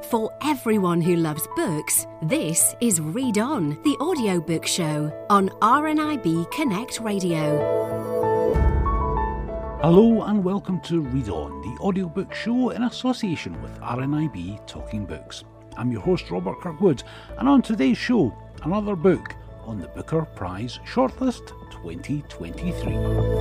For everyone who loves books, this is Read On, the audiobook show on RNIB Connect Radio. Hello and welcome to Read On, the audiobook show in association with RNIB Talking Books. I'm your host Robert Kirkwood, and on today's show, another book on the Booker Prize Shortlist 2023.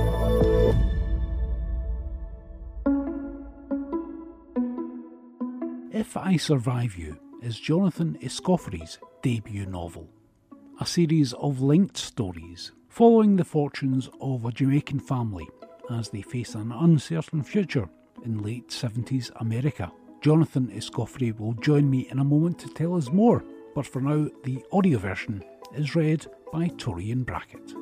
If I Survive You is Jonathan Escoffery's debut novel, a series of linked stories following the fortunes of a Jamaican family as they face an uncertain future in late 70s America. Jonathan Escoffery will join me in a moment to tell us more, but for now the audio version is read by Torian Brackett.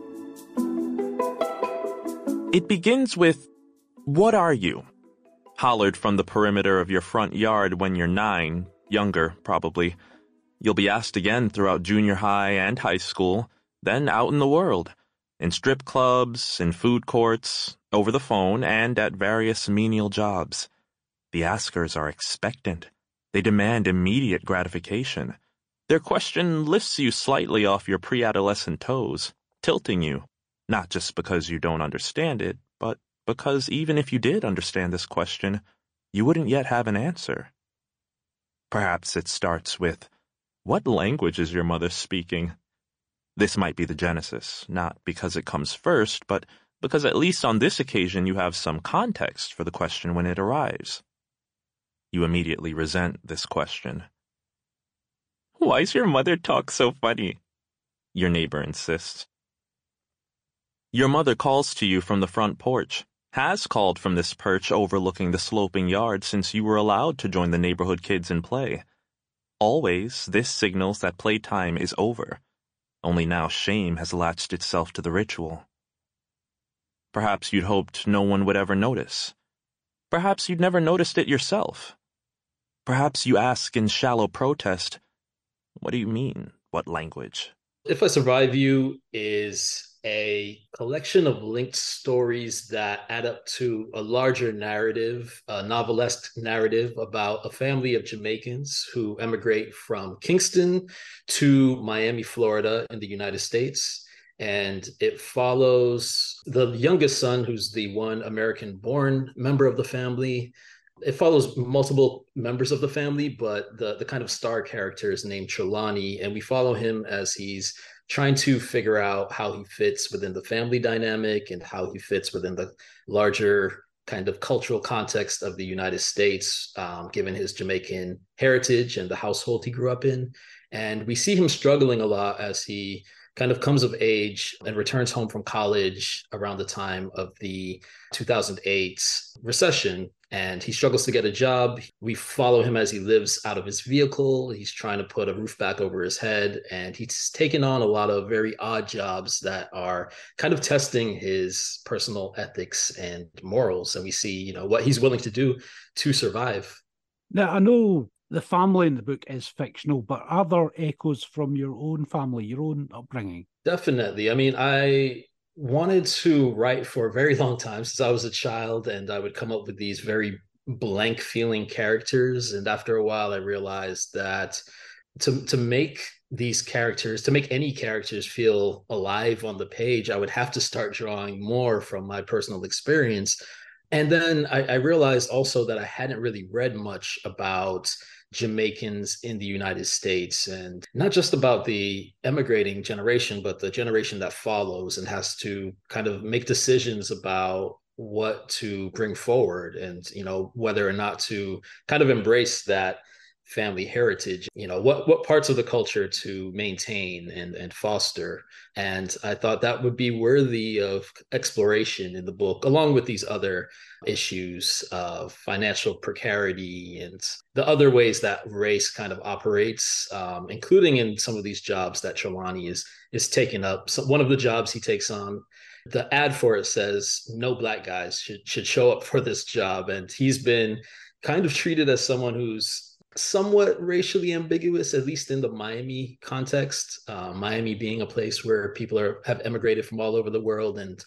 It begins with, "What are you?" hollered from the perimeter of your front yard when you're 9, younger probably. You'll be asked again throughout junior high and high school, then out in the world, in strip clubs, in food courts, over the phone, and at various menial jobs. The askers are expectant. They demand immediate gratification. Their question lifts you slightly off your pre-adolescent toes, tilting you, not just because you don't understand it, but because even if you did understand this question, you wouldn't yet have an answer. Perhaps it starts with, "What language is your mother speaking?" This might be the genesis, not because it comes first, but because at least on this occasion you have some context for the question when it arrives. You immediately resent this question. "Why's your mother talk so funny?" your neighbor insists. Your mother calls to you from the front porch, has called from this perch overlooking the sloping yard since you were allowed to join the neighborhood kids in play. Always, this signals that playtime is over. Only now shame has latched itself to the ritual. Perhaps you'd hoped no one would ever notice. Perhaps you'd never noticed it yourself. Perhaps you ask in shallow protest, "What do you mean, what language?" If I Survive You is a collection of linked stories that add up to a larger narrative, a novelesque narrative about a family of Jamaicans who emigrate from Kingston to Miami, Florida in the United States. And it follows the youngest son, who's the one American-born member of the family. It follows multiple members of the family, but the kind of star character is named Trelawney, and we follow him as he's trying to figure out how he fits within the family dynamic and how he fits within the larger kind of cultural context of the United States, given his Jamaican heritage and the household he grew up in. And we see him struggling a lot as he kind of comes of age and returns home from college around the time of the 2008 recession. And he struggles to get a job. We follow him as he lives out of his vehicle. He's trying to put a roof back over his head. And he's taken on a lot of very odd jobs that are kind of testing his personal ethics and morals. And we see, what he's willing to do to survive. Now, I know the family in the book is fictional, but are there echoes from your own family, your own upbringing? Definitely. I mean, I wanted to write for a very long time since I was a child, and I would come up with these very blank feeling characters. And after a while, I realized that to make these characters, to make any characters feel alive on the page, I would have to start drawing more from my personal experience. And then I realized also that I hadn't really read much about Jamaicans in the United States, and not just about the emigrating generation, but the generation that follows and has to kind of make decisions about what to bring forward and, whether or not to kind of embrace that family heritage, what parts of the culture to maintain and foster. And I thought that would be worthy of exploration in the book, along with these other issues of financial precarity and the other ways that race kind of operates, including in some of these jobs that Trelawney is taking up. So one of the jobs he takes on, the ad for it says no Black guys should show up for this job. And he's been kind of treated as someone who's somewhat racially ambiguous, at least in the Miami context. Miami being a place where people have emigrated from all over the world and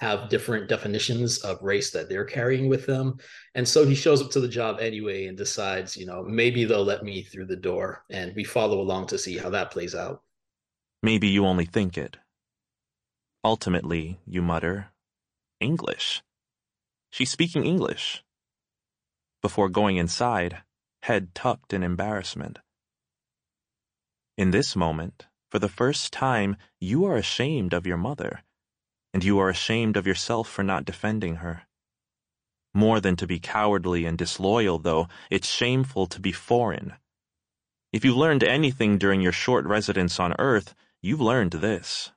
have different definitions of race that they're carrying with them. And so he shows up to the job anyway and decides, maybe they'll let me through the door. And we follow along to see how that plays out. Maybe you only think it. Ultimately, you mutter, English. She's speaking English. Before going inside, head tucked in embarrassment. In this moment, for the first time, you are ashamed of your mother, and you are ashamed of yourself for not defending her. More than to be cowardly and disloyal, though, it's shameful to be foreign. If you've learned anything during your short residence on Earth, you've learned this.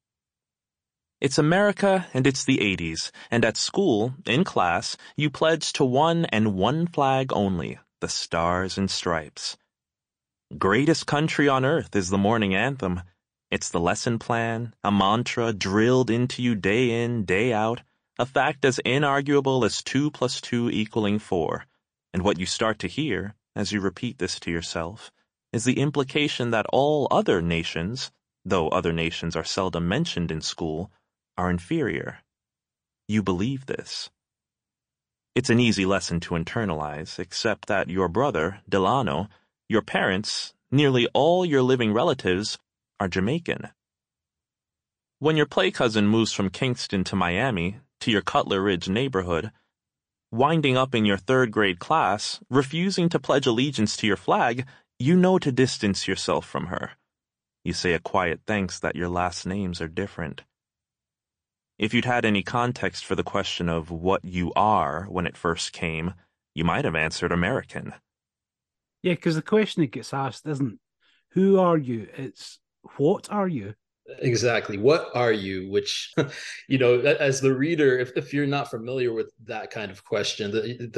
It's America and it's the 80s, and at school, in class, you pledge to one and one flag only, the Stars and Stripes. Greatest country on earth is the morning anthem. It's the lesson plan, a mantra drilled into you day in, day out, a fact as inarguable as 2 + 2 = 4. And what you start to hear, as you repeat this to yourself, is the implication that all other nations, though other nations are seldom mentioned in school, are inferior. You believe this. It's an easy lesson to internalize, except that your brother, Delano, your parents, nearly all your living relatives, are Jamaican. When your play cousin moves from Kingston to Miami, to your Cutler Ridge neighborhood, winding up in your 3rd grade class, refusing to pledge allegiance to your flag, you know to distance yourself from her. You say a quiet thanks that your last names are different. If you'd had any context for the question of what you are when it first came, you might have answered American. Yeah, because the question that gets asked isn't, who are you? It's, what are you? Exactly. What are you? Which, as the reader, if you're not familiar with that kind of question,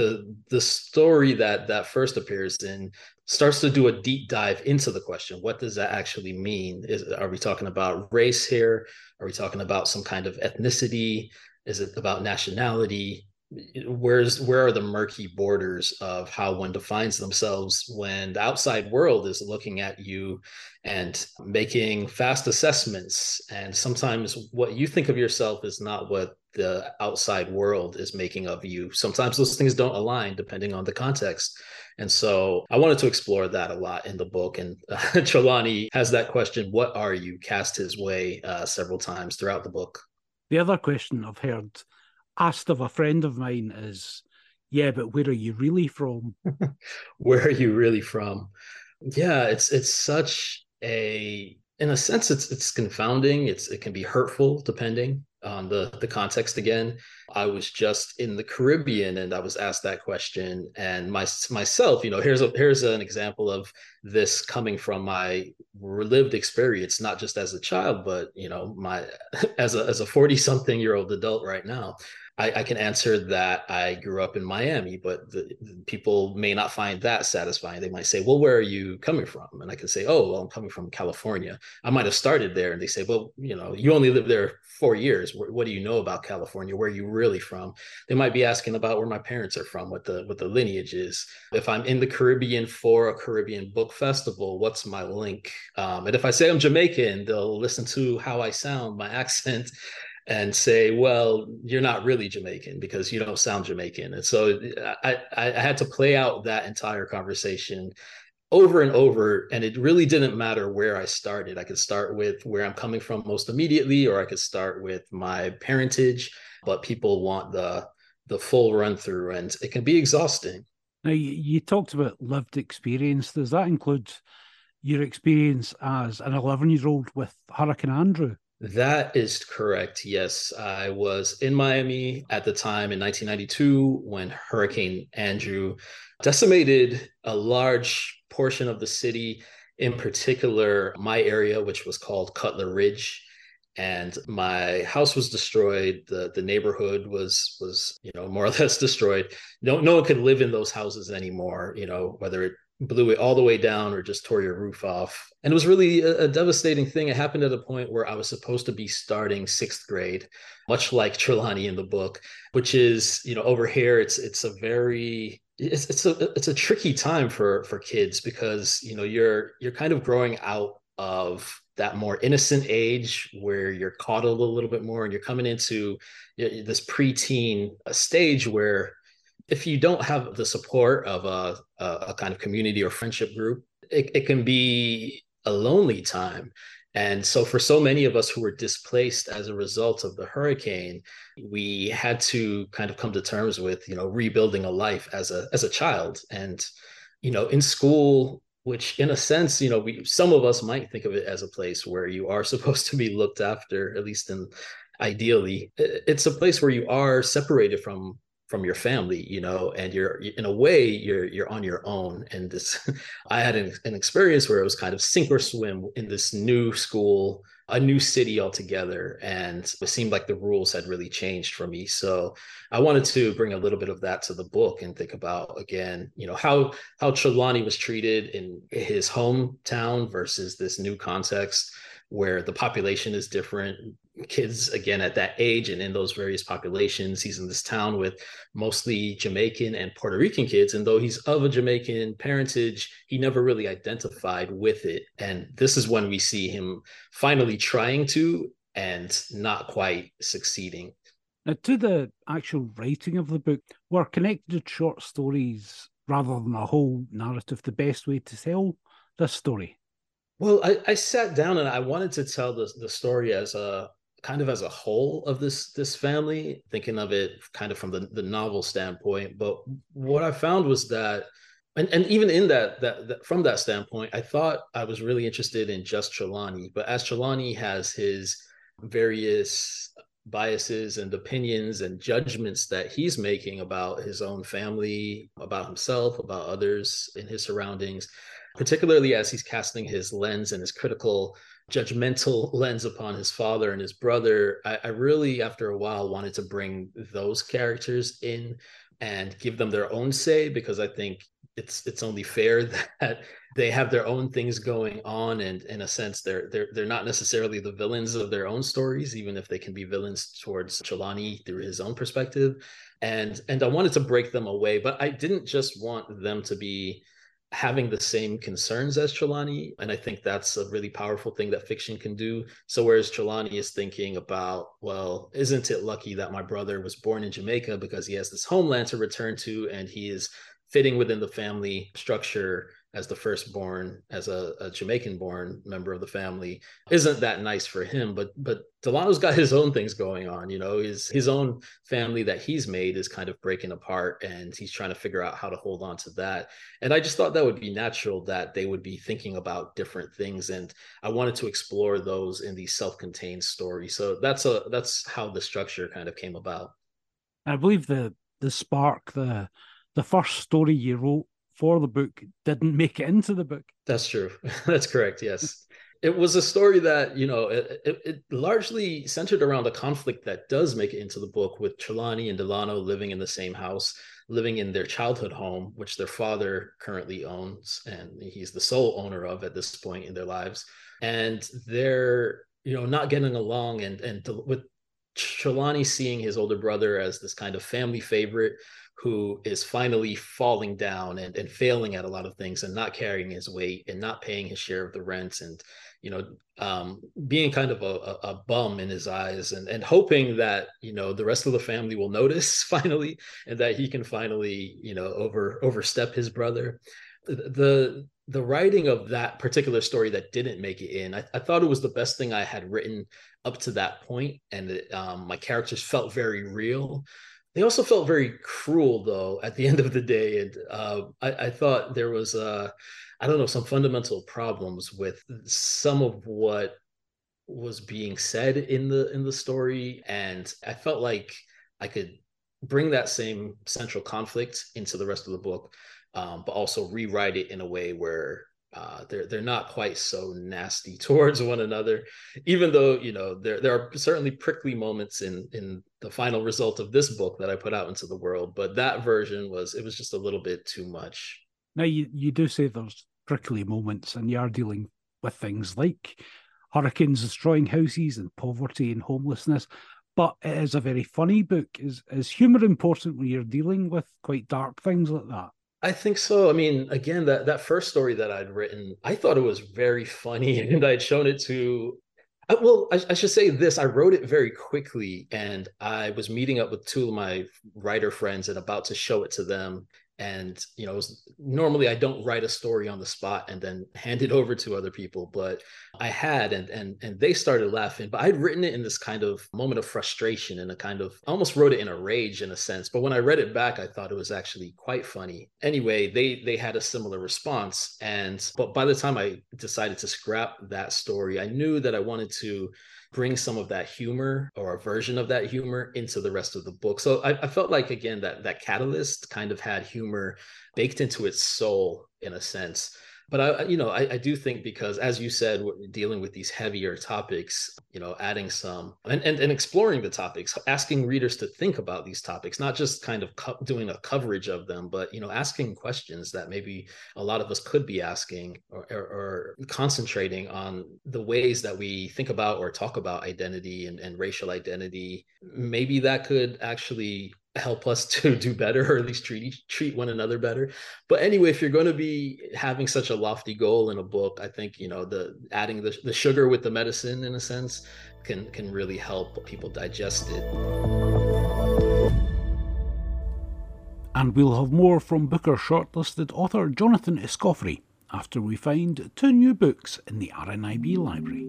the story that first appears in starts to do a deep dive into the question. What does that actually mean? Are we talking about race here? Are we talking about some kind of ethnicity? Is it about nationality? Where are the murky borders of how one defines themselves when the outside world is looking at you and making fast assessments? And sometimes what you think of yourself is not what the outside world is making of you. Sometimes those things don't align depending on the context. And so I wanted to explore that a lot in the book. And Trelawney has that question, what are you, cast his way several times throughout the book. The other question I've heard asked of a friend of mine is, yeah, but where are you really from? Where are you really from? Yeah, it's such a, in a sense, it's confounding. It can be hurtful depending on the context. Again, I was just in the Caribbean and I was asked that question, and myself, here's an example of this coming from my lived experience, not just as a child, but my as a 40-something-year-old adult right now. I can answer that I grew up in Miami, but the people may not find that satisfying. They might say, well, where are you coming from? And I can say, oh, well, I'm coming from California. I might have started there. And they say, well, you only lived there 4 years. What do you know about California? Where are you really from? They might be asking about where my parents are from, what the lineage is. If I'm in the Caribbean for a Caribbean book festival, what's my link? And if I say I'm Jamaican, they'll listen to how I sound, my accent, and say, well, you're not really Jamaican because you don't sound Jamaican. And so I had to play out that entire conversation over and over. And it really didn't matter where I started. I could start with where I'm coming from most immediately, or I could start with my parentage, but people want the full run through, and it can be exhausting. Now, you talked about lived experience. Does that include your experience as an 11-year-old with Hurricane Andrew? That is correct. Yes, I was in Miami at the time in 1992 when Hurricane Andrew decimated a large portion of the city, in particular my area, which was called Cutler Ridge. And my house was destroyed. The neighborhood was more or less destroyed. No one could live in those houses anymore, whether it blew it all the way down or just tore your roof off. And it was really a devastating thing. It happened at a point where I was supposed to be starting 6th grade, much like Trelawney in the book, which is, over here, it's a tricky time for kids because, you're kind of growing out of that more innocent age where you're coddled a little bit more and you're coming into this preteen stage where if you don't have the support of a kind of community or friendship group, it can be a lonely time. And so for so many of us who were displaced as a result of the hurricane, we had to kind of come to terms with, rebuilding a life as a child. And, in school, which in a sense, some of us might think of it as a place where you are supposed to be looked after, at least ideally. It's a place where you are separated from your family, and you're in a way you're on your own. And this, I had an experience where it was kind of sink or swim in this new school, a new city altogether, and it seemed like the rules had really changed for me. So I wanted to bring a little bit of that to the book and think about, again, how Trelawney was treated in his hometown versus this new context where the population is different. Kids, again, at that age and in those various populations, he's in this town with mostly Jamaican and Puerto Rican kids. And though he's of a Jamaican parentage, he never really identified with it. And this is when we see him finally trying to and not quite succeeding. Now, to the actual writing of the book, were connected short stories rather than a whole narrative the best way to tell this story? Well, I sat down and I wanted to tell the story as a kind of as a whole of this family, thinking of it kind of from the novel standpoint. But what I found was that, and even in that from that standpoint, I thought I was really interested in just Trelawney. But as Trelawney has his various biases and opinions and judgments that he's making about his own family, about himself, about others in his surroundings, particularly as he's casting his lens and his critical, judgmental lens upon his father and his brother, I really, after a while, wanted to bring those characters in and give them their own say, because I think it's only fair that they have their own things going on, and in a sense, they're not necessarily the villains of their own stories, even if they can be villains towards Trelawney through his own perspective. And I wanted to break them away, but I didn't just want them to be having the same concerns as Trelawney. And I think that's a really powerful thing that fiction can do. So whereas Trelawney is thinking about, well, isn't it lucky that my brother was born in Jamaica because he has this homeland to return to, and he is fitting within the family structure as the firstborn, as a Jamaican-born member of the family, isn't that nice for him. But Delano's got his own things going on. His own family that he's made is kind of breaking apart, and he's trying to figure out how to hold on to that. And I just thought that would be natural that they would be thinking about different things, and I wanted to explore those in these self-contained stories. So that's how the structure kind of came about. I believe the spark, the first story you wrote for the book didn't make it into the book. That's true. That's correct. Yes. It was a story that, it largely centered around a conflict that does make it into the book, with Trelawney and Delano living in the same house, living in their childhood home, which their father currently owns, and he's the sole owner of at this point in their lives. And they're, not getting along, and with Trelawney seeing his older brother as this kind of family favorite who is finally falling down and failing at a lot of things and not carrying his weight and not paying his share of the rent, and being kind of a bum in his eyes, and hoping that the rest of the family will notice finally, and that he can finally overstep his brother. The writing of that particular story that didn't make it in, I thought it was the best thing I had written up to that point, and my characters felt very real. They also felt very cruel, though, at the end of the day. And I thought there was, some fundamental problems with some of what was being said in the story. And I felt like I could bring that same central conflict into the rest of the book, but also rewrite it in a way where they're not quite so nasty towards one another, even though there are certainly prickly moments in the final result of this book that I put out into the world, but that version was just a little bit too much. Now you do say there's prickly moments, and you are dealing with things like hurricanes destroying houses and poverty and homelessness, but it is a very funny book. Is humor important when you're dealing with quite dark things like that? I think so. I mean, again, that first story that I'd written, I thought it was very funny, and I'd shown it to. I should say this. I wrote it very quickly, and I was meeting up with two of my writer friends and about to show it to them. And normally I don't write a story on the spot and then hand it over to other people, but I had, and they started laughing. But I'd written it in this kind of moment of frustration and a kind of, I almost wrote it in a rage in a sense. But when I read it back, I thought it was actually quite funny. Anyway, they had a similar response, but by the time I decided to scrap that story, I knew that I wanted to bring some of that humor or a version of that humor into the rest of the book. So I felt like, again, that Catalyst kind of had humor baked into its soul in a sense. But I do think, because as you said, we're dealing with these heavier topics, adding some and exploring the topics, asking readers to think about these topics, not just kind of doing a coverage of them, but asking questions that maybe a lot of us could be asking, or concentrating on the ways that we think about or talk about identity and racial identity. Maybe that could actually help us to do better, or at least treat one another better. But anyway, if you're going to be having such a lofty goal in a book, I think the adding the sugar with the medicine, in a sense, can really help people digest it. And we'll have more from Booker shortlisted author Jonathan Escoffery after we find two new books in the RNIB library.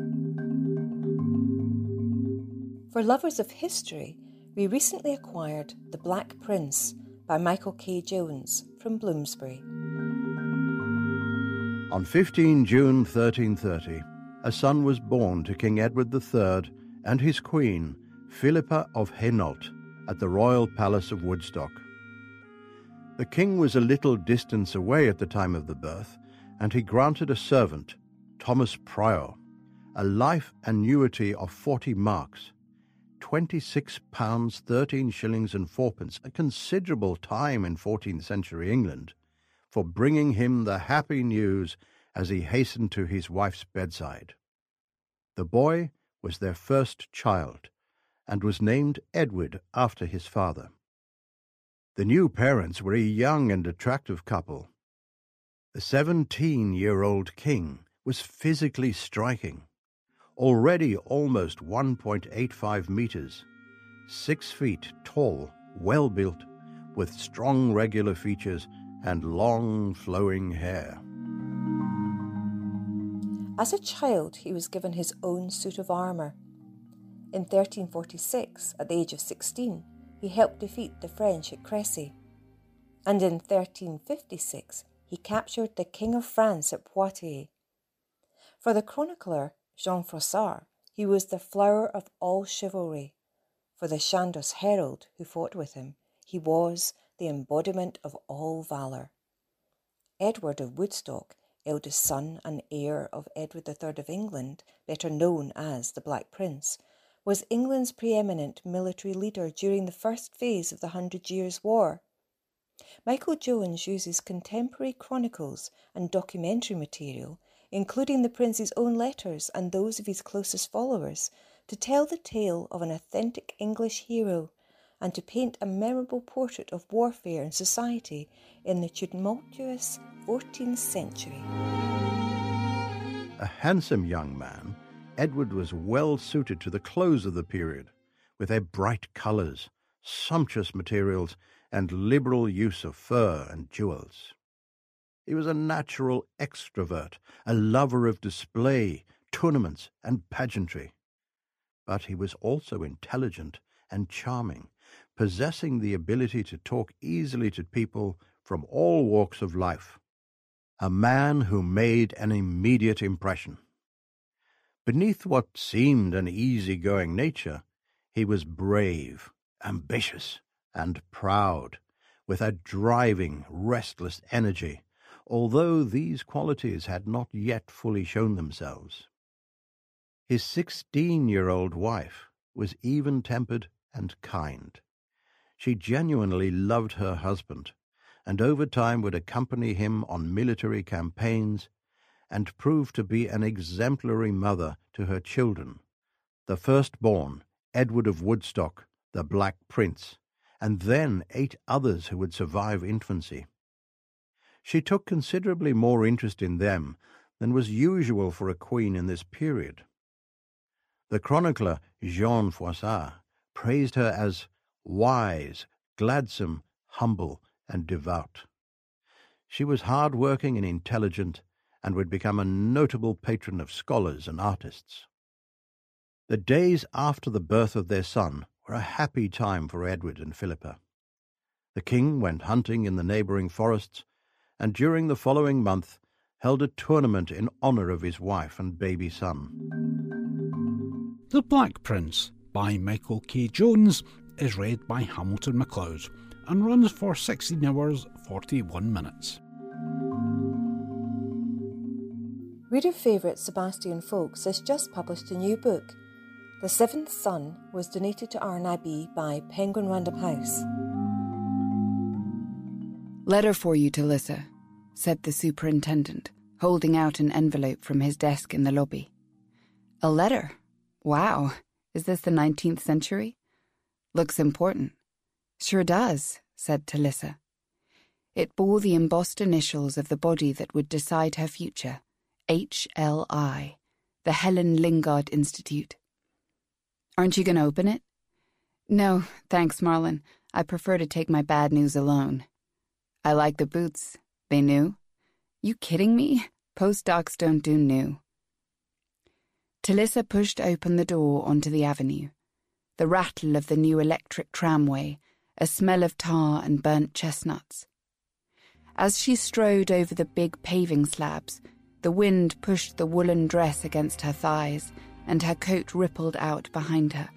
For lovers of history, we recently acquired The Black Prince by Michael K. Jones from Bloomsbury. On 15 June 1330, a son was born to King Edward III and his queen, Philippa of Hainault, at the royal palace of Woodstock. The king was a little distance away at the time of the birth, and he granted a servant, Thomas Prior, a life annuity of 40 marks, £26, 13 shillings and fourpence, a considerable time in 14th century England, for bringing him the happy news as he hastened to his wife's bedside. The boy was their first child, and was named Edward after his father. The new parents were a young and attractive couple. The 17-year-old king was physically striking, already almost 1.85 meters, 6 feet tall, well built, with strong regular features and long flowing hair. As a child, he was given his own suit of armour. In 1346, at the age of 16, he helped defeat the French at Crécy. And in 1356, he captured the King of France at Poitiers. For the chronicler Jean Froissart, he was the flower of all chivalry. For the Chandos herald who fought with him, he was the embodiment of all valour. Edward of Woodstock, eldest son and heir of Edward III of England, better known as the Black Prince, was England's preeminent military leader during the first phase of the 100 Years' War. Michael Jones uses contemporary chronicles and documentary material, including the prince's own letters and those of his closest followers, to tell the tale of an authentic English hero and to paint a memorable portrait of warfare and society in the tumultuous 14th century. A handsome young man, Edward was well suited to the clothes of the period, with their bright colours, sumptuous materials, and liberal use of fur and jewels. He was a natural extrovert, a lover of display, tournaments, and pageantry. But he was also intelligent and charming, possessing the ability to talk easily to people from all walks of life. A man who made an immediate impression. Beneath what seemed an easy-going nature, he was brave, ambitious, and proud, with a driving, restless energy, although these qualities had not yet fully shown themselves. His 16-year-old wife was even-tempered and kind. She genuinely loved her husband, and over time would accompany him on military campaigns and prove to be an exemplary mother to her children, the firstborn, Edward of Woodstock, the Black Prince, and then 8 others who would survive infancy. She took considerably more interest in them than was usual for a queen in this period. The chronicler Jean Froissart praised her as wise, gladsome, humble, and devout. She was hard-working and intelligent, and would become a notable patron of scholars and artists. The days after the birth of their son were a happy time for Edward and Philippa. The king went hunting in the neighbouring forests, and during the following month held a tournament in honour of his wife and baby son. The Black Prince by Michael K. Jones is read by Hamilton MacLeod and runs for 16 hours 41 minutes. Reader favourite Sebastian Faulks has just published a new book. The Seventh Son was donated to RNIB by Penguin Random House. "Letter for you, Talissa," said the superintendent, holding out an envelope from his desk in the lobby. "A letter? Wow, is this the 19th century? Looks important." "Sure does," said Talissa. It bore the embossed initials of the body that would decide her future, HLI, the Helen Lingard Institute. "Aren't you going to open it?" "No, thanks, Marlon. I prefer to take my bad news alone." "I like the boots. They new?" "You kidding me? Postdocs don't do new." Talissa pushed open the door onto the avenue. The rattle of the new electric tramway, a smell of tar and burnt chestnuts. As she strode over the big paving slabs, the wind pushed the woolen dress against her thighs, and her coat rippled out behind her.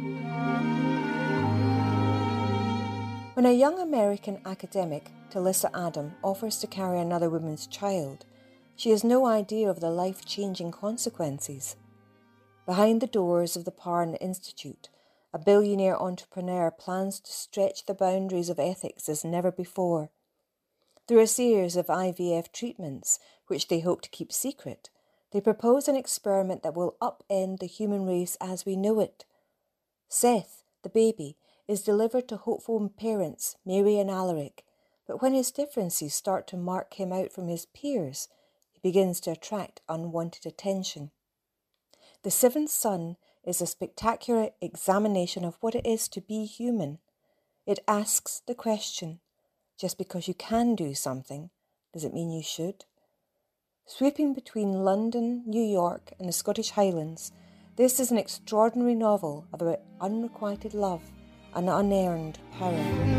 When a young American academic, Talissa Adam, offers to carry another woman's child, she has no idea of the life-changing consequences. Behind the doors of the Parn Institute, a billionaire entrepreneur plans to stretch the boundaries of ethics as never before. Through a series of IVF treatments, which they hope to keep secret, they propose an experiment that will upend the human race as we know it. Seth, the baby, is delivered to hopeful parents Mary and Alaric, but when his differences start to mark him out from his peers, he begins to attract unwanted attention. The Seventh Son is a spectacular examination of what it is to be human. It asks the question, just because you can do something, does it mean you should? Sweeping between London, New York, and the Scottish Highlands, this is an extraordinary novel about unrequited love and unearned power.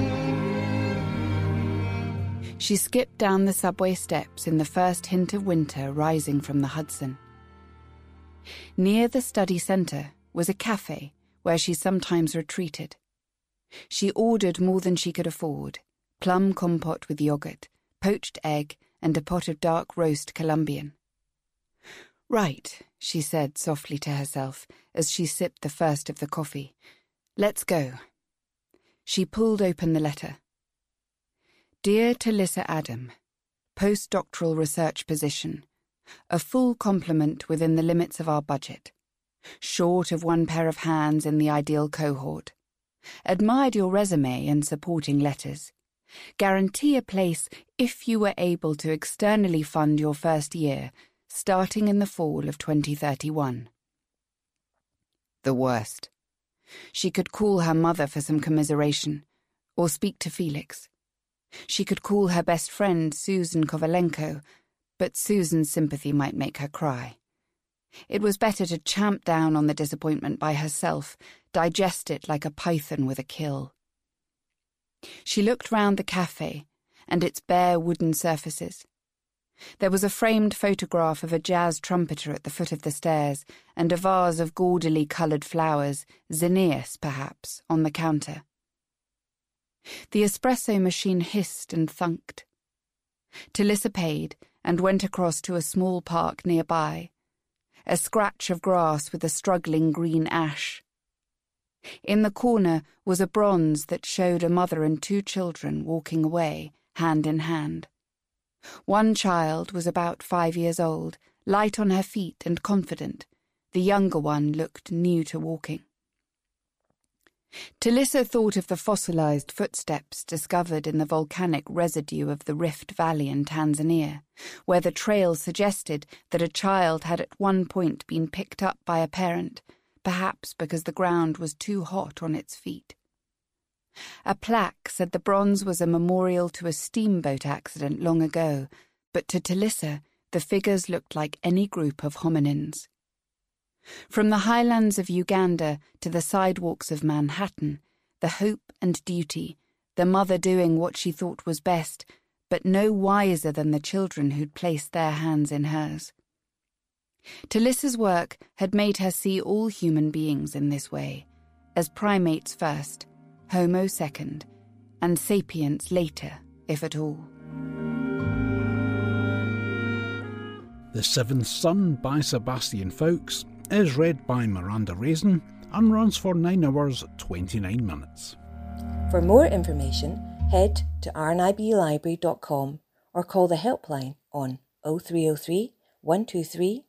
She skipped down the subway steps in the first hint of winter rising from the Hudson. Near the study centre was a cafe where she sometimes retreated. She ordered more than she could afford: plum compote with yoghurt, poached egg, and a pot of dark roast Colombian. "Right," she said softly to herself as she sipped the first of the coffee. "Let's go." She pulled open the letter. "Dear Talissa Adam, postdoctoral research position. A full complement within the limits of our budget. Short of one pair of hands in the ideal cohort. Admired your resume and supporting letters. Guarantee a place if you were able to externally fund your first year, starting in the fall of 2031. The worst. She could call her mother for some commiseration, or speak to Felix. She could call her best friend Susan Kovalenko, but Susan's sympathy might make her cry. It was better to champ down on the disappointment by herself, digest it like a python with a kill. She looked round the cafe and its bare wooden surfaces. There was a framed photograph of a jazz trumpeter at the foot of the stairs and a vase of gaudily coloured flowers, zinnias perhaps, on the counter. The espresso machine hissed and thunked. Talissa paid and went across to a small park nearby, a scratch of grass with a struggling green ash. In the corner was a bronze that showed a mother and two children walking away, hand in hand. One child was about 5 years old, light on her feet and confident. The younger one looked new to walking. Talissa thought of the fossilized footsteps discovered in the volcanic residue of the Rift Valley in Tanzania, where the trail suggested that a child had at one point been picked up by a parent, perhaps because the ground was too hot on its feet. A plaque said the bronze was a memorial to a steamboat accident long ago, but to Talissa, the figures looked like any group of hominins. From the highlands of Uganda to the sidewalks of Manhattan, the hope and duty, the mother doing what she thought was best, but no wiser than the children who'd placed their hands in hers. Talissa's work had made her see all human beings in this way, as primates first, Homo second, and sapiens later, if at all. The Seventh Son by Sebastian Faulks is read by Miranda Raisin and runs for 9 hours 29 minutes. For more information, head to rniblibrary.com or call the helpline on 0303 123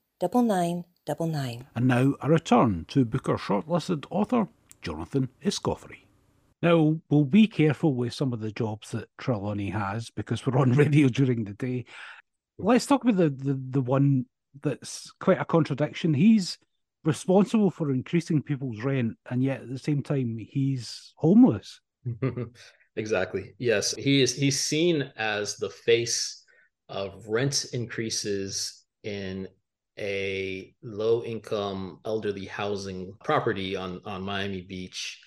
9999. And now a return to Booker shortlisted author Jonathan Escoffery. Now, we'll be careful with some of the jobs that Trelawney has because we're on radio during the day. Let's talk about the one that's quite a contradiction. He's responsible for increasing people's rent, and yet at the same time, he's homeless. Exactly. Yes, he's seen as the face of rent increases in a low-income elderly housing property on Miami Beach.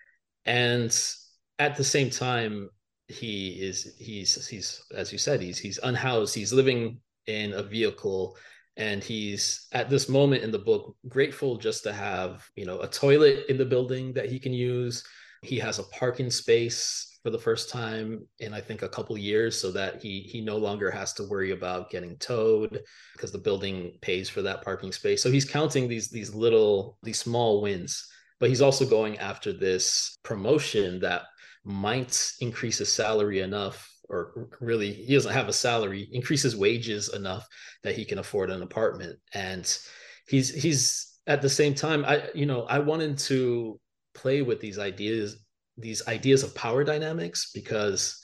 And at the same time, he's as you said, he's unhoused, he's living in a vehicle, and he's at this moment in the book grateful just to have, a toilet in the building that he can use. He has a parking space for the first time in, I think, a couple years, so that he no longer has to worry about getting towed because the building pays for that parking space. So he's counting these small wins, but he's also going after this promotion that might increase his salary enough, or really he doesn't have a salary, increase his wages enough that he can afford an apartment. And he's at the same time, I wanted to play with these ideas of power dynamics, because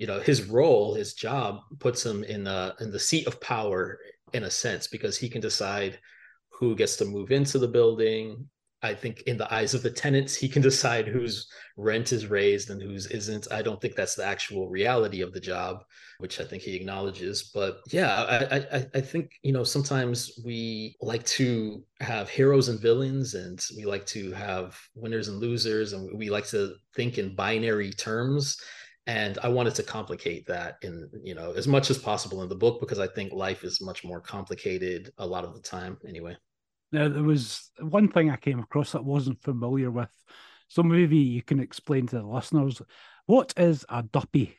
his job puts him in the seat of power in a sense, because he can decide who gets to move into the building. I think in the eyes of the tenants, he can decide whose rent is raised and whose isn't. I don't think that's the actual reality of the job, which I think he acknowledges. But yeah, I think, sometimes we like to have heroes and villains, and we like to have winners and losers, and we like to think in binary terms. And I wanted to complicate that in, as much as possible in the book, because I think life is much more complicated a lot of the time anyway. Now, there was one thing I came across that I wasn't familiar with, so maybe you can explain to the listeners. What is a duppy?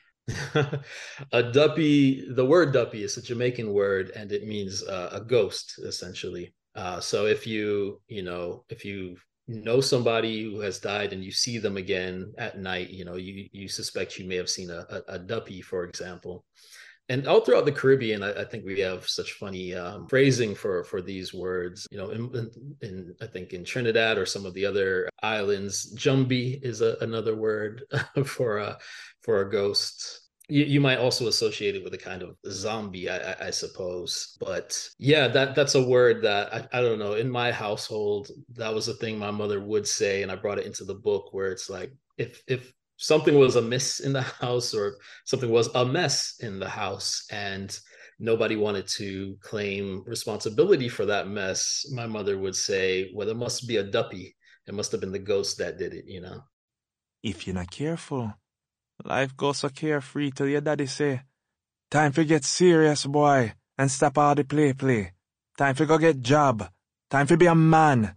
A duppy, the word duppy is a Jamaican word, and it means a ghost, essentially. So if you know somebody who has died and you see them again at night, you suspect you may have seen a duppy, for example. And all throughout the Caribbean, I think we have such funny phrasing for these words. In I think in Trinidad or some of the other islands, Jumbie is another word for a ghost. You might also associate it with a kind of zombie, I suppose. But yeah, that's a word that I don't know. In my household, that was a thing my mother would say, and I brought it into the book, where it's like if something was amiss in the house, or something was a mess in the house, and nobody wanted to claim responsibility for that mess, my mother would say, well, there must be a duppy. It must have been the ghost that did it, If you're not careful, life goes so carefree till your daddy say, time for get serious, boy, and stop all the play. Time for go get job. Time for be a man.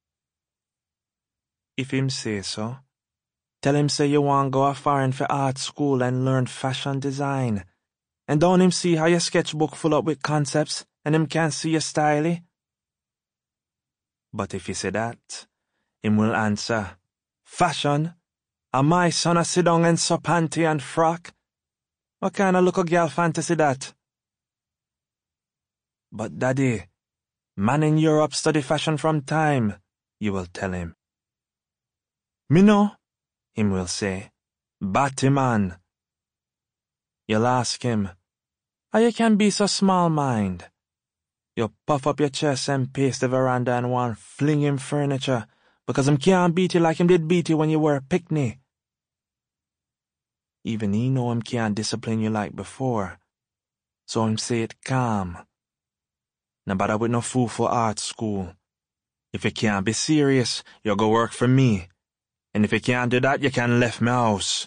If him say so, tell him say you want go a foreign for art school and learn fashion design. And don't him see how your sketchbook full up with concepts and him can't see your style. But if you say that, him will answer, fashion? Am my son a sit down and sew panty and frock? What kind of little girl fantasy that? But daddy, man in Europe study fashion from time, you will tell him. Me know. him will say, Batman. You'll ask him, how you can be so small-mind? You puff up your chest and pace the veranda and want fling him furniture because him can't beat you like him did beat you when you were a picnic. Even he know him can't discipline you like before, so him say it calm. No bother with no fool for art school. If you can't be serious, you go work for me. And if you can't do that, you can left my house.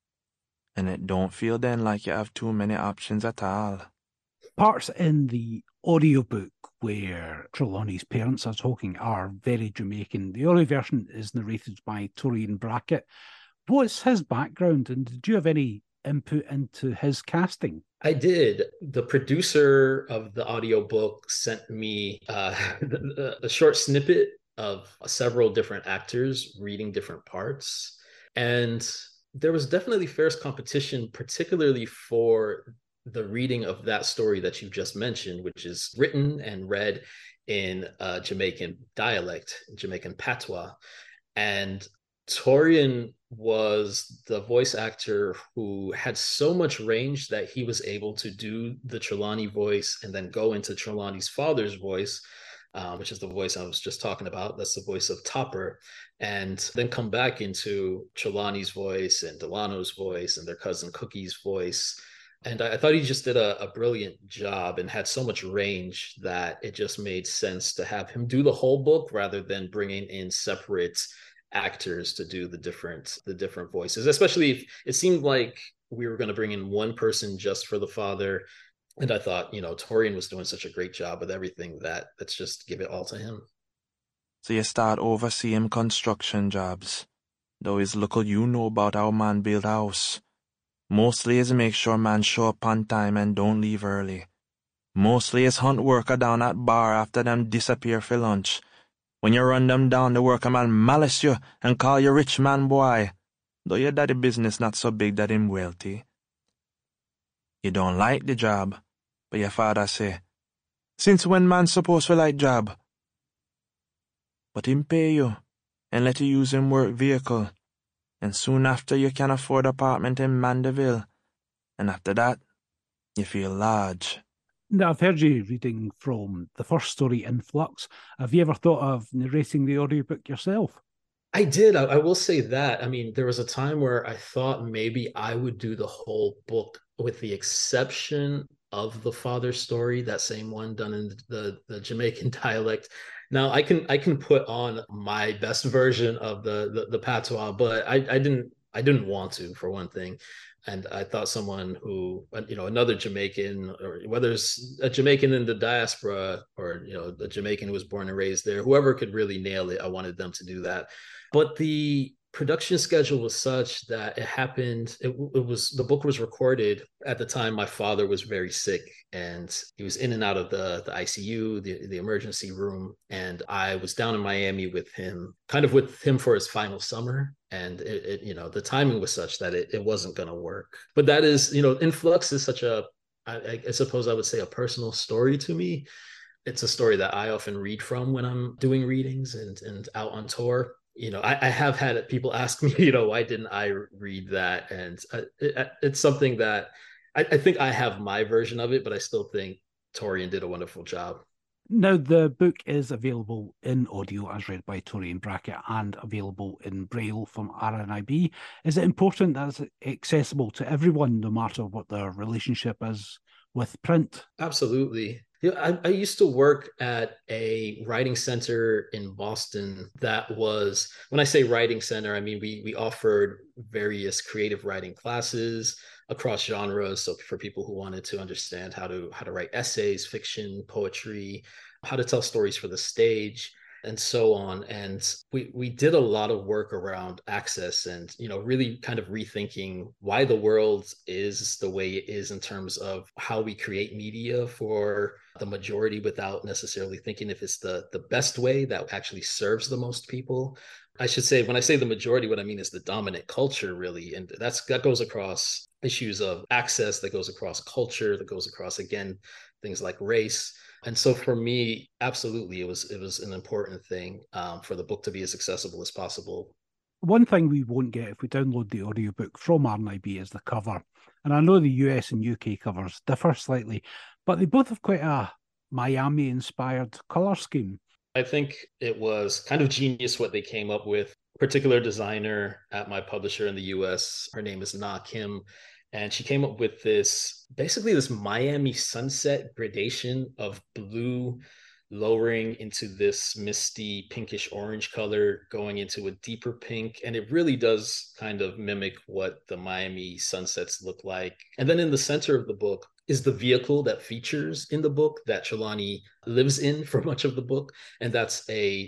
And it don't feel then like you have too many options at all. Parts in the audiobook where Trelawney's parents are talking are very Jamaican. The audio version is narrated by Torian Brackett. What's his background, and did you have any input into his casting? I did. The producer of the audiobook sent me a short snippet of several different actors reading different parts. And there was definitely fierce competition, particularly for the reading of that story that you just mentioned, which is written and read in Jamaican dialect, Jamaican patois. And Torian was the voice actor who had so much range that he was able to do the Trelawney voice and then go into Trelawney's father's voice, which is the voice I was just talking about. That's the voice of Topper. And then come back into Trelawney's voice and Delano's voice and their cousin Cookie's voice. And I thought he just did a brilliant job and had so much range that it just made sense to have him do the whole book rather than bringing in separate actors to do the different voices, especially if it seemed like we were going to bring in one person just for the father. And I thought, Torian was doing such a great job with everything that let's just give it all to him. So you start overseeing construction jobs. Though it's little you know about how man build house. Mostly is make sure man show up on time and don't leave early. Mostly is hunt worker down at bar after them disappear for lunch. When you run them down, the worker man malice you and call you rich man boy, though your daddy business not so big that him wealthy. You don't like the job, but your father say, since when man supposed to like job? But him pay you and let you use him work vehicle, and soon after you can afford apartment in Mandeville, and after that, you feel large. Now, I've heard you reading from the first story, Influx. Have you ever thought of narrating the audiobook yourself? I did. I will say that. I mean, there was a time where I thought maybe I would do the whole book with the exception of the father story, that same one done in the Jamaican dialect. Now I can put on my best version of the patois, but I didn't want to, for one thing. And I thought someone who, another Jamaican, or whether it's a Jamaican in the diaspora or, the Jamaican who was born and raised there, whoever could really nail it, I wanted them to do that. But the production schedule was such that it happened. It was, the book was recorded at the time my father was very sick and he was in and out of the ICU, the emergency room. And I was down in Miami with him for his final summer. And the timing was such that it wasn't going to work. But that is, Influx is such I suppose I would say a personal story to me. It's a story that I often read from when I'm doing readings and out on tour. I have had people ask me, why didn't I read that? And it's something that I think I have my version of it, but I still think Torian did a wonderful job. Now, the book is available in audio as read by Torian Brackett and available in Braille from RNIB. Is it important that it's accessible to everyone, no matter what their relationship is with print? Absolutely. I used to work at a writing center in Boston that was, when I say writing center, I mean, we offered various creative writing classes across genres. So for people who wanted to understand how to write essays, fiction, poetry, how to tell stories for the stage, and so on. And we did a lot of work around access and, really kind of rethinking why the world is the way it is in terms of how we create media for the majority without necessarily thinking if it's the best way that actually serves the most people. I should say, when I say the majority, what I mean is the dominant culture, really. And that goes across issues of access, that goes across culture, that goes across, again, things like race. And so for me, absolutely, it was an important thing for the book to be as accessible as possible. One thing we won't get if we download the audiobook from RNIB is the cover. And I know the US and UK covers differ slightly, but they both have quite a Miami-inspired colour scheme. I think it was kind of genius what they came up with. A particular designer at my publisher in the US, her name is Na Kim, and she came up with basically this Miami sunset gradation of blue lowering into this misty pinkish orange color, going into a deeper pink. And it really does kind of mimic what the Miami sunsets look like. And then in the center of the book is the vehicle that features in the book that Trelawney lives in for much of the book. And that's a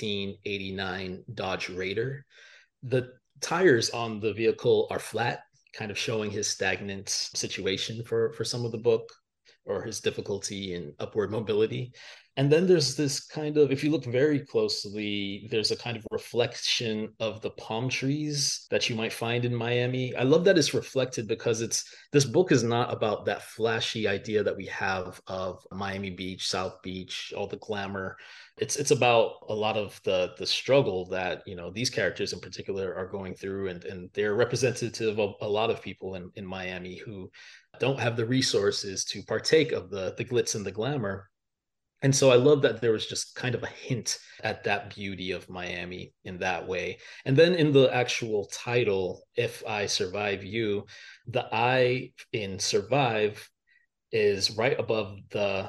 1989 Dodge Raider. The tires on the vehicle are flat, kind of showing his stagnant situation for some of the book, or his difficulty in upward mobility. And then there's this kind of, if you look very closely, there's a kind of reflection of the palm trees that you might find in Miami. I love that it's reflected because this book is not about that flashy idea that we have of Miami Beach, South Beach, all the glamour. It's about a lot of the struggle that, these characters in particular are going through, and they're representative of a lot of people in Miami who don't have the resources to partake of the glitz and the glamour. And so I love that there was just kind of a hint at that beauty of Miami in that way. And then in the actual title, If I Survive You, the I in survive is right above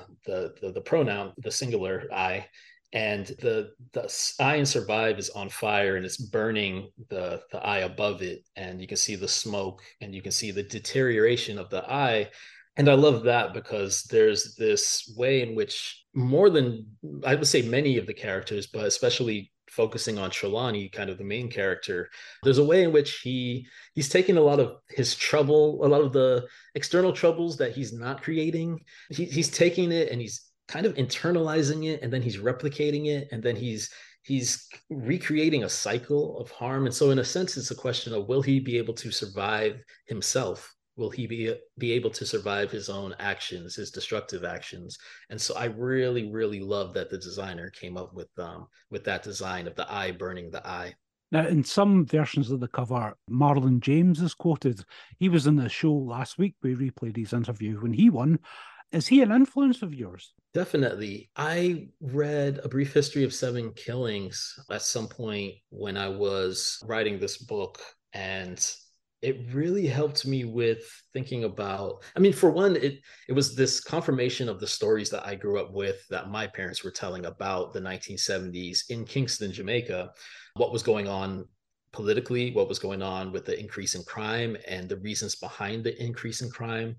the pronoun, the singular I. And the I in survive is on fire, and it's burning the I above it. And you can see the smoke, and you can see the deterioration of the I. And I love that because there's this way in which, more than, I would say, many of the characters, but especially focusing on Trelawney, kind of the main character, there's a way in which he's taking a lot of his trouble, a lot of the external troubles that he's not creating. He's taking it and he's kind of internalizing it, and then he's replicating it, and then he's recreating a cycle of harm. And so in a sense, it's a question of, will he be able to survive himself? Will he be able to survive his own actions, his destructive actions? And so I really, really love that the designer came up with that design of the eye burning the eye. Now, in some versions of the cover, Marlon James is quoted. He was in the show last week. We replayed his interview when he won. Is he an influence of yours? Definitely. I read A Brief History of Seven Killings at some point when I was writing this book, and it really helped me with thinking about, for one, it was this confirmation of the stories that I grew up with, that my parents were telling about the 1970s in Kingston, Jamaica, what was going on politically, what was going on with the increase in crime and the reasons behind the increase in crime.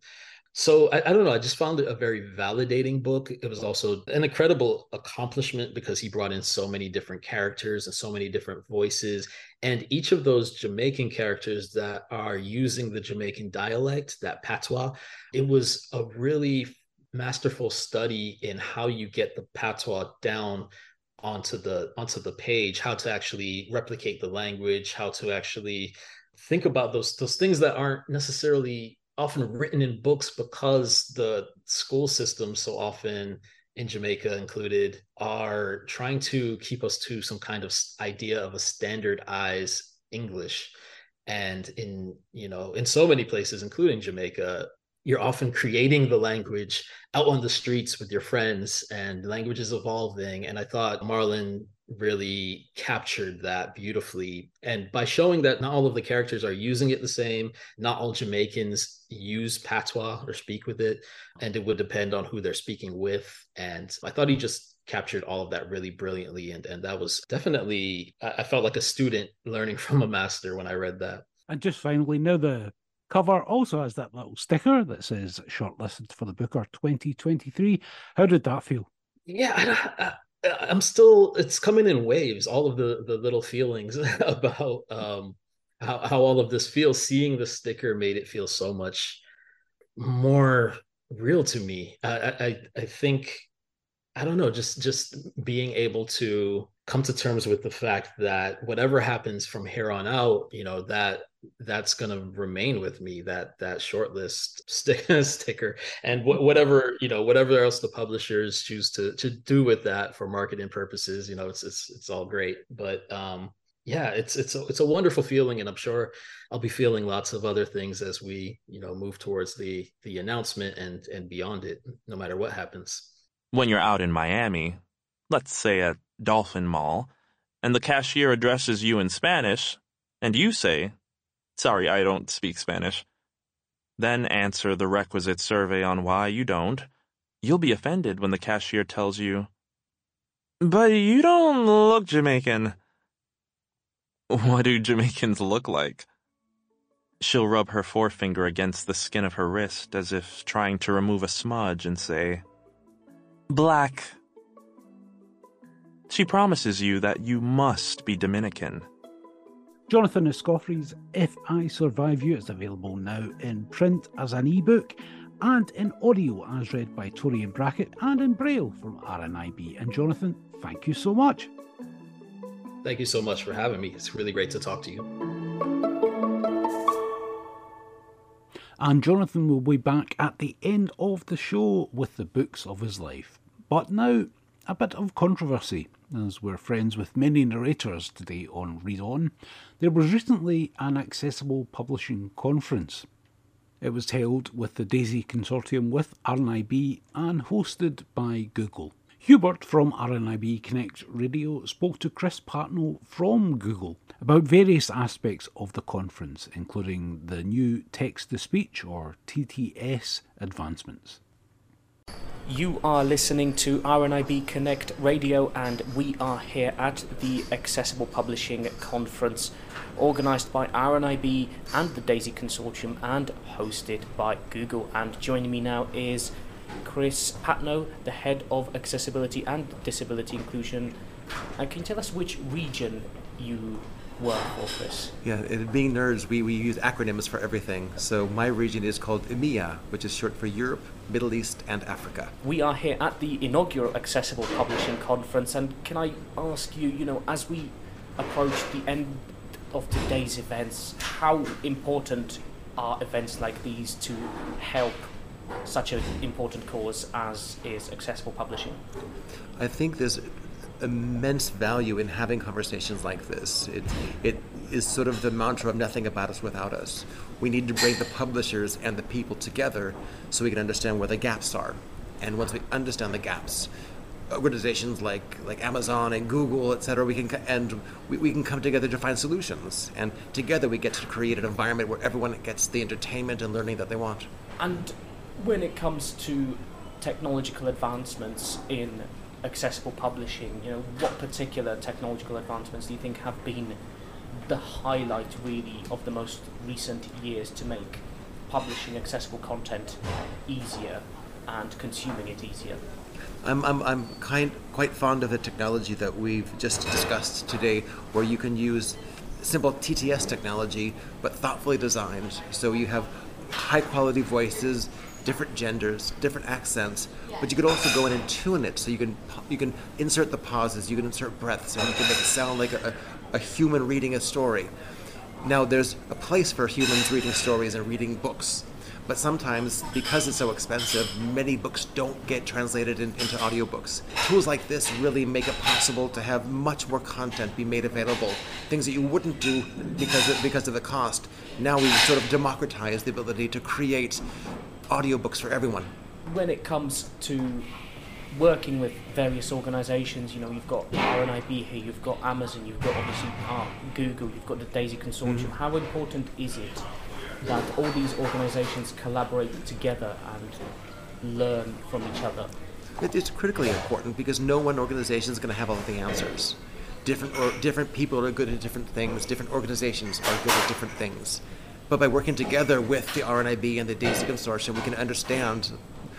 So I don't know, I just found it a very validating book. It was also an incredible accomplishment because he brought in so many different characters and so many different voices. And each of those Jamaican characters that are using the Jamaican dialect, that patois, it was a really masterful study in how you get the patois down onto the page, how to actually replicate the language, how to actually think about those things that aren't necessarily often written in books, because the school system so often in Jamaica included are trying to keep us to some kind of idea of a standardized English. And in so many places, including Jamaica, you're often creating the language out on the streets with your friends, and language is evolving. And I thought Marlon really captured that beautifully. And by showing that not all of the characters are using it the same, not all Jamaicans use patois or speak with it, and it would depend on who they're speaking with. And I thought he just captured all of that really brilliantly. And that was definitely, I felt like a student learning from a master when I read that. And just finally, now the cover also has that little sticker that says shortlisted for the Booker 2023. How did that feel? Yeah, I'm still, it's coming in waves, all of the little feelings about how all of this feels. Seeing the sticker made it feel so much more real to me. I think, I don't know, just being able to come to terms with the fact that whatever happens from here on out, that's going to remain with me, that shortlist sticker, and whatever else the publishers choose to do with that for marketing purposes, it's all great. But Yeah, it's a wonderful feeling, and I'm sure I'll be feeling lots of other things as we, move towards the announcement and beyond it, no matter what happens. When you're out in Miami, let's say at Dolphin Mall, and the cashier addresses you in Spanish, and you say, "Sorry, I don't speak Spanish," then answer the requisite survey on why you don't, you'll be offended when the cashier tells you, "But you don't look Jamaican." What do Jamaicans look like? She'll rub her forefinger against the skin of her wrist as if trying to remove a smudge and say, "Black." She promises you that you must be Dominican. Jonathan Escoffery's If I Survive You is available now in print as an ebook and in audio as read by Tori and Brackett and in Braille from RNIB. And Jonathan, thank you so much. Thank you so much for having me. It's really great to talk to you. And Jonathan will be back at the end of the show with the books of his life. But now, a bit of controversy, as we're friends with many narrators today on Read On. There was recently an accessible publishing conference. It was held with the DAISY Consortium with RNIB and hosted by Google. Hubert from RNIB Connect Radio spoke to Chris Partnow from Google about various aspects of the conference, including the new text-to-speech or TTS advancements. You are listening to RNIB Connect Radio, and we are here at the Accessible Publishing Conference, organised by RNIB and the DAISY Consortium and hosted by Google. And joining me now is Chris Partnow, the Head of Accessibility and Disability Inclusion. And can you tell us which region you work for, Chris? Yeah, being nerds, we use acronyms for everything. So my region is called EMEA, which is short for Europe, Middle East and Africa. We are here at the inaugural Accessible Publishing Conference, and can I ask you, as we approach the end of today's events, how important are events like these to help such an important cause as is accessible publishing? I think there's immense value in having conversations like this. It is sort of the mantra of nothing about us without us. We need to bring the publishers and the people together so we can understand where the gaps are. And once we understand the gaps, organizations like Amazon and Google, etc., we can come together to find solutions. And together we get to create an environment where everyone gets the entertainment and learning that they want. And when it comes to technological advancements in accessible publishing, what particular technological advancements do you think have been the highlight really of the most recent years to make publishing accessible content easier and consuming it easier? I'm quite fond of the technology that we've just discussed today, where you can use simple TTS technology but thoughtfully designed, so you have high quality voices, different genders, different accents, but you could also go in and tune it, so you can insert the pauses, you can insert breaths, and you can make it sound like a human reading a story. Now, there's a place for humans reading stories and reading books, but sometimes, because it's so expensive, many books don't get translated into audiobooks. Tools like this really make it possible to have much more content be made available, things that you wouldn't do because of the cost. Now we sort of democratize the ability to create audiobooks for everyone. When it comes to working with various organisations, you've got RNIB here, you've got Amazon, you've got obviously Google, you've got the DAISY Consortium. Mm-hmm. How important is it that all these organisations collaborate together and learn from each other? It's critically important, because no one organisation is going to have all the answers. Different people are good at different things, different organisations are good at different things. But by working together with the RNIB and the DAISY Consortium, we can understand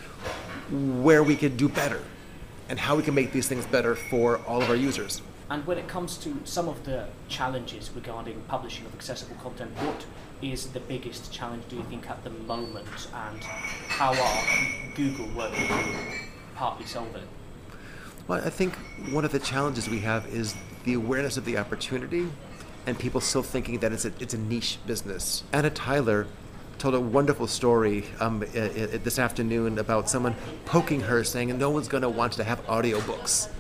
where we could do better and how we can make these things better for all of our users. And when it comes to some of the challenges regarding publishing of accessible content, what is the biggest challenge, do you think, at the moment, and how are Google working to partly solve it? Well, I think one of the challenges we have is the awareness of the opportunity, and people still thinking that it's a niche business. Anna Tyler told a wonderful story this afternoon about someone poking her, saying no one's going to want to have audiobooks.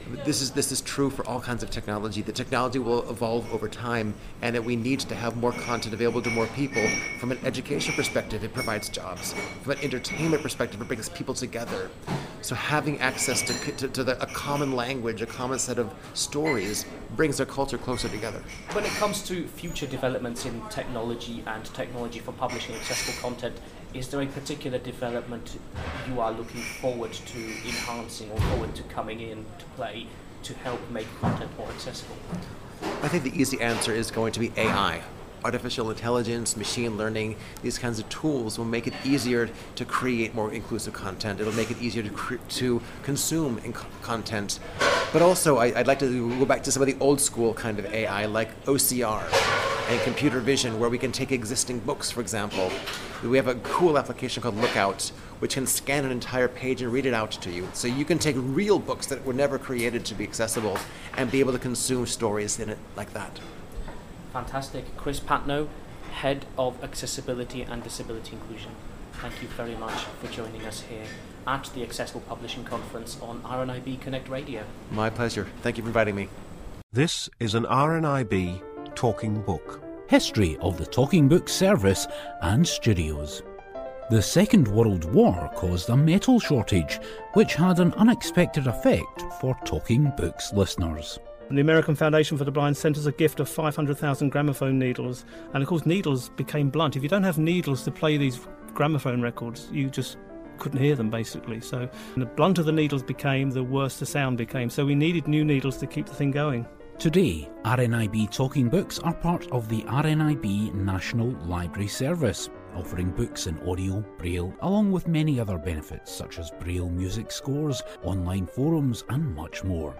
this is true for all kinds of technology. The technology will evolve over time, and that we need to have more content available to more people. From an education perspective, it provides jobs. From an entertainment perspective, it brings people together. So having access to a common language, a common set of stories, brings our culture closer together. When it comes to future developments in technology and technology for publishing accessible content, is there a particular development you are looking forward to enhancing or forward to coming in to play to help make content more accessible? I think the easy answer is going to be AI. Artificial intelligence, machine learning, these kinds of tools will make it easier to create more inclusive content. It'll make it easier to consume content. But also, I'd like to go back to some of the old school kind of AI, like OCR and computer vision, where we can take existing books, for example. We have a cool application called Lookout, which can scan an entire page and read it out to you. So you can take real books that were never created to be accessible and be able to consume stories in it like that. Fantastic. Chris Patno, Head of Accessibility and Disability Inclusion. Thank you very much for joining us here at the Accessible Publishing Conference on RNIB Connect Radio. My pleasure. Thank you for inviting me. This is an RNIB Talking Book. History of the Talking Book service and studios. The Second World War caused a metal shortage, which had an unexpected effect for Talking Books listeners. The American Foundation for the Blind sent us a gift of 500,000 gramophone needles, and of course needles became blunt. If you don't have needles to play these gramophone records, you just couldn't hear them, basically. So the blunter the needles became, the worse the sound became. So we needed new needles to keep the thing going. Today, RNIB Talking Books are part of the RNIB National Library Service, offering books in audio, braille, along with many other benefits such as braille music scores, online forums and much more.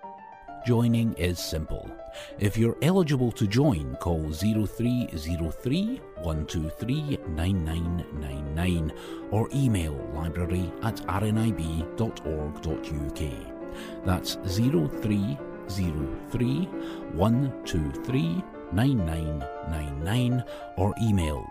Joining is simple. If you're eligible to join, call 0303 123 9999 or email library@rnib.org.uk. That's 0303 123 9999 or email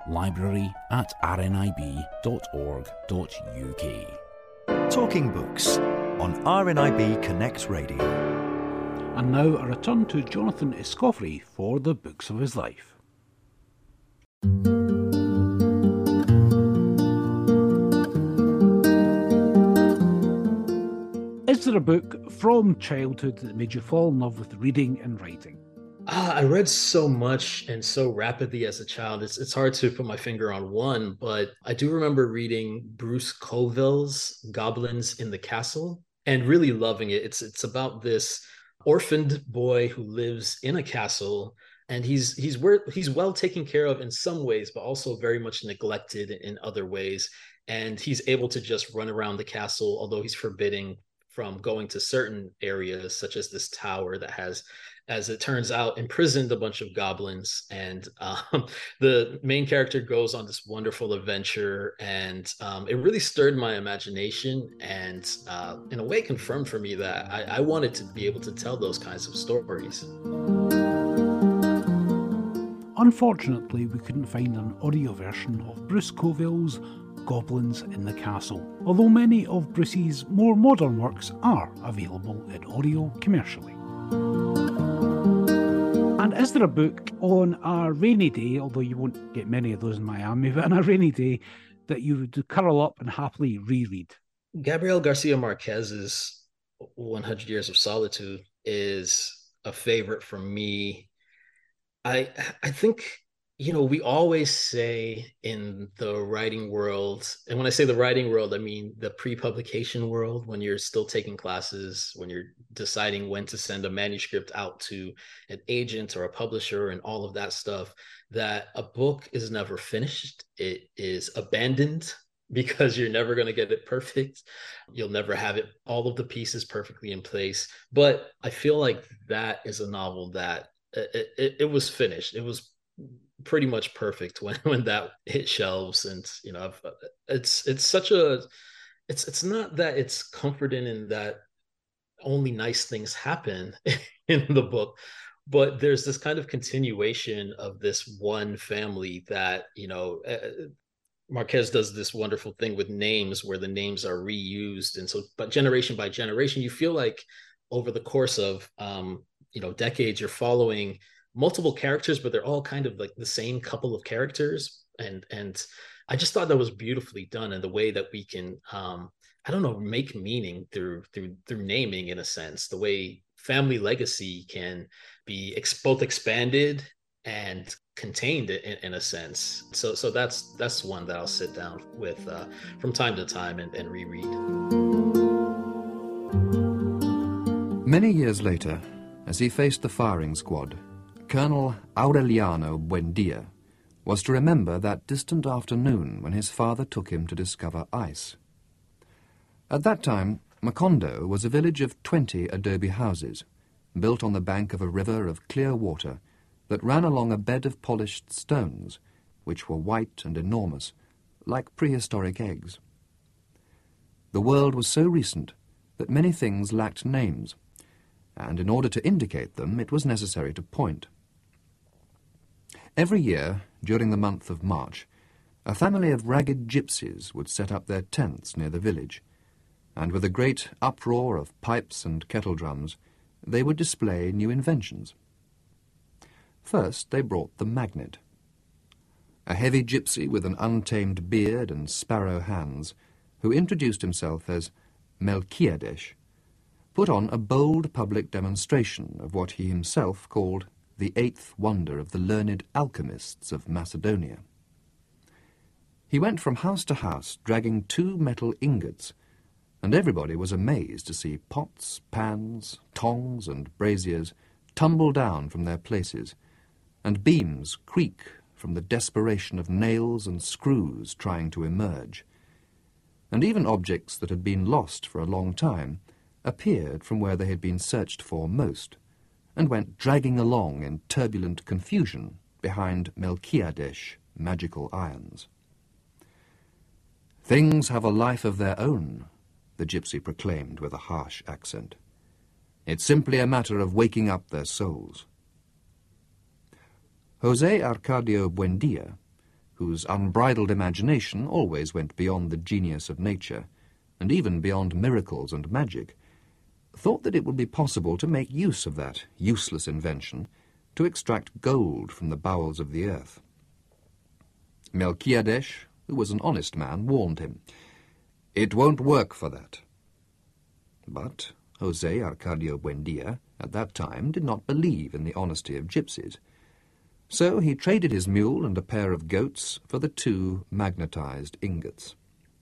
library@rnib.org.uk. Talking Books on RNIB Connect Radio. And now a return to Jonathan Escoffery for the books of his life. Is there a book from childhood that made you fall in love with reading and writing? I read so much and so rapidly as a child. It's hard to put my finger on one, but I do remember reading Bruce Colville's Goblins in the Castle and really loving it. It's about this orphaned boy who lives in a castle, and he's well taken care of in some ways, but also very much neglected in other ways. And he's able to just run around the castle, although he's forbidden from going to certain areas, such as this tower that has, as it turns out, imprisoned a bunch of goblins. And the main character goes on this wonderful adventure, and it really stirred my imagination and in a way confirmed for me that I wanted to be able to tell those kinds of stories. Unfortunately, we couldn't find an audio version of Bruce Colville's Goblins in the Castle, although many of Bruce's more modern works are available in audio commercially. And is there a book on a rainy day, although you won't get many of those in Miami, but on a rainy day that you would curl up and happily reread? Gabriel Garcia Marquez's 100 Years of Solitude is a favorite for me. I think, we always say in the writing world, and when I say the writing world, I mean the pre-publication world, when you're still taking classes, when you're deciding when to send a manuscript out to an agent or a publisher and all of that stuff, that a book is never finished. It is abandoned because you're never going to get it perfect. You'll never have it, all of the pieces perfectly in place. But I feel like that is a novel that it was finished. It was pretty much perfect when that hit shelves. And it's such a, it's not that it's comforting in that only nice things happen in the book, but there's this kind of continuation of this one family that Marquez does this wonderful thing with names where the names are reused, and so but generation by generation you feel like over the course of decades, you're following multiple characters, but they're all kind of like the same couple of characters. And I just thought that was beautifully done, in the way that we can I don't know, make meaning through naming, in a sense, the way family legacy can be both expanded and contained in a sense. So that's one that I'll sit down with from time to time and reread. Many years later, as he faced the firing squad, Colonel Aureliano Buendia was to remember that distant afternoon when his father took him to discover ice. At that time, Macondo was a village of 20 adobe houses, built on the bank of a river of clear water that ran along a bed of polished stones, which were white and enormous, like prehistoric eggs. The world was so recent that many things lacked names, and in order to indicate them, it was necessary to point. Every year, during the month of March, a family of ragged gypsies would set up their tents near the village, and with a great uproar of pipes and kettle drums, they would display new inventions. First, they brought the magnet. A heavy gypsy with an untamed beard and sparrow hands, who introduced himself as Melchiades, put on a bold public demonstration of what he himself called the eighth wonder of the learned alchemists of Macedonia. He went from house to house dragging 2 metal ingots, and everybody was amazed to see pots, pans, tongs and braziers tumble down from their places, and beams creak from the desperation of nails and screws trying to emerge. And even objects that had been lost for a long time appeared from where they had been searched for most, and went dragging along in turbulent confusion behind Melchiades' magical irons. "Things have a life of their own," the gypsy proclaimed with a harsh accent. "It's simply a matter of waking up their souls." José Arcadio Buendia, whose unbridled imagination always went beyond the genius of nature, and even beyond miracles and magic, thought that it would be possible to make use of that useless invention to extract gold from the bowels of the earth. Melchiades, who was an honest man, warned him, "It won't work for that." But José Arcadio Buendia, at that time, did not believe in the honesty of gypsies. So he traded his mule and a pair of goats for the 2 magnetized ingots.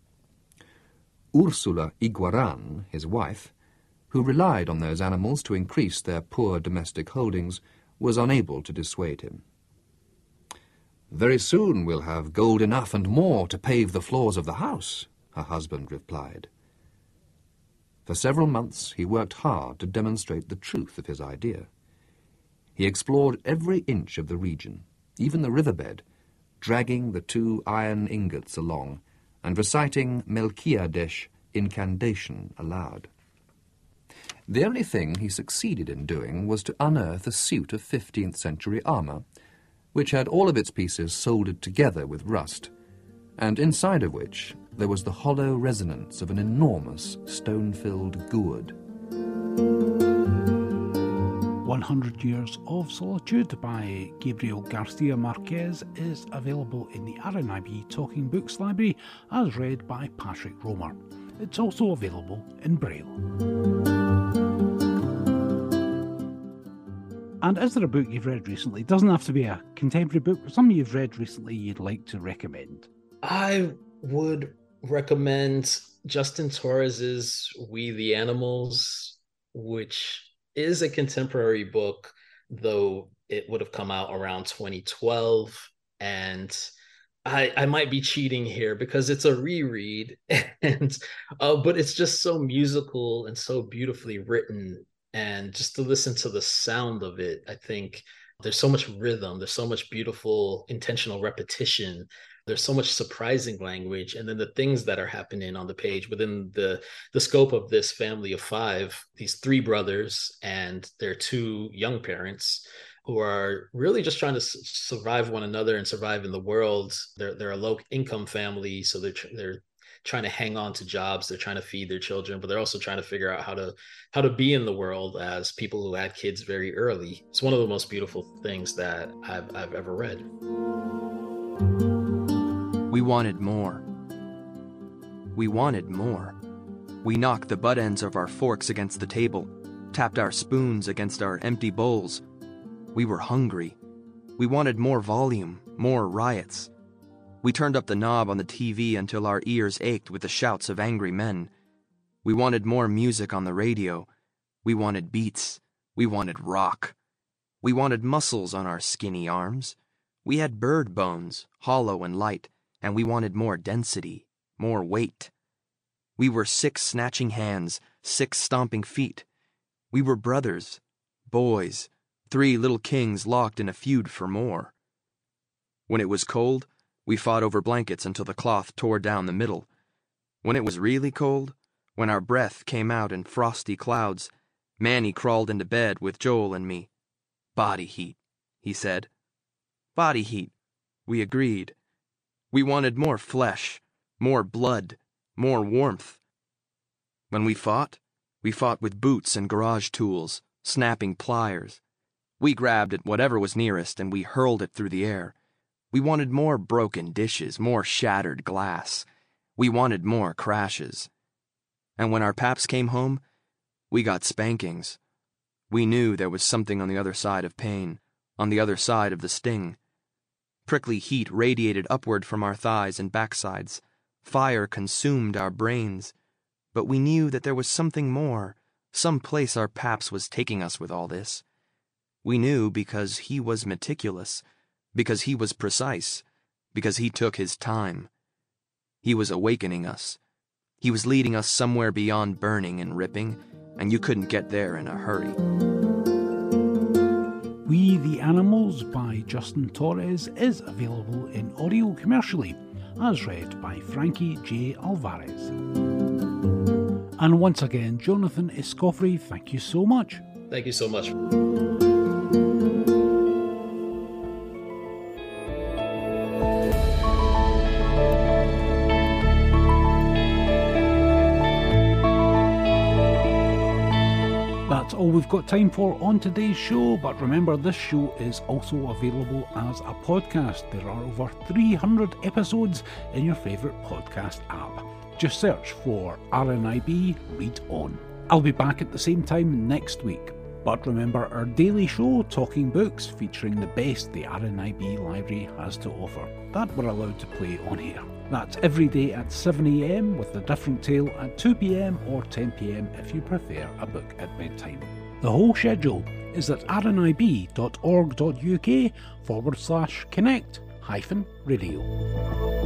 Ursula Iguaran, his wife, who relied on those animals to increase their poor domestic holdings, was unable to dissuade him. "Very soon we'll have gold enough and more to pave the floors of the house," her husband replied. For several months he worked hard to demonstrate the truth of his idea. He explored every inch of the region, even the riverbed, dragging the 2 iron ingots along and reciting Melchiades' incantation aloud. The only thing he succeeded in doing was to unearth a suit of 15th century armour, which had all of its pieces soldered together with rust, and inside of which there was the hollow resonance of an enormous stone-filled gourd. 100 Years of Solitude by Gabriel Garcia Marquez is available in the RNIB Talking Books Library as read by Patrick Romer. It's also available in Braille. And is there a book you've read recently? It doesn't have to be a contemporary book, but something you've read recently you'd like to recommend. I would recommend Justin Torres's We the Animals, which is a contemporary book, though it would have come out around 2012. And I might be cheating here because it's a reread, and but it's just so musical and so beautifully written. And just to listen to the sound of it, I think there's so much rhythm, there's so much beautiful intentional repetition, there's so much surprising language, and then the things that are happening on the page within the scope of this family of 5, these 3 brothers and their 2 young parents who are really just trying to survive one another and survive in the world. They're a low income family, so they're trying to hang on to jobs. They're trying to feed their children, but they're also trying to figure out how to be in the world as people who had kids very early. It's one of the most beautiful things that I've ever read. We wanted more. We wanted more. We knocked the butt ends of our forks against the table, tapped our spoons against our empty bowls. We were hungry. We wanted more volume, more riots. We turned up the knob on the TV until our ears ached with the shouts of angry men. We wanted more music on the radio. We wanted beats. We wanted rock. We wanted muscles on our skinny arms. We had bird bones, hollow and light, and we wanted more density, more weight. We were 6 snatching hands, 6 stomping feet. We were brothers, boys, 3 little kings locked in a feud for more. When it was cold, we fought over blankets until the cloth tore down the middle. When it was really cold, when our breath came out in frosty clouds, Manny crawled into bed with Joel and me. Body heat, he said. Body heat, we agreed. We wanted more flesh, more blood, more warmth. When we fought with boots and garage tools, snapping pliers. We grabbed at whatever was nearest and we hurled it through the air. We wanted more broken dishes, more shattered glass. We wanted more crashes. And when our paps came home, we got spankings. We knew there was something on the other side of pain, on the other side of the sting. Prickly heat radiated upward from our thighs and backsides. Fire consumed our brains. But we knew that there was something more, some place our paps was taking us with all this. We knew because he was meticulous, because he was precise, because he took his time. He was awakening us. He was leading us somewhere beyond burning and ripping, and you couldn't get there in a hurry. We the Animals by Justin Torres is available in audio commercially, as read by Frankie J. Alvarez. And once again, Jonathan Escoffery, thank you so much. Thank you so much. That's all we've got time for on today's show, but remember this show is also available as a podcast. There are over 300 episodes in your favourite podcast app. Just search for RNIB Read On. I'll be back at the same time next week. But remember our daily show, Talking Books, featuring the best the RNIB library has to offer, that we're allowed to play on here. That's every day at 7 AM with a different tale at 2 PM or 10 PM if you prefer a book at bedtime. The whole schedule is at rnib.org.uk/connect-radio.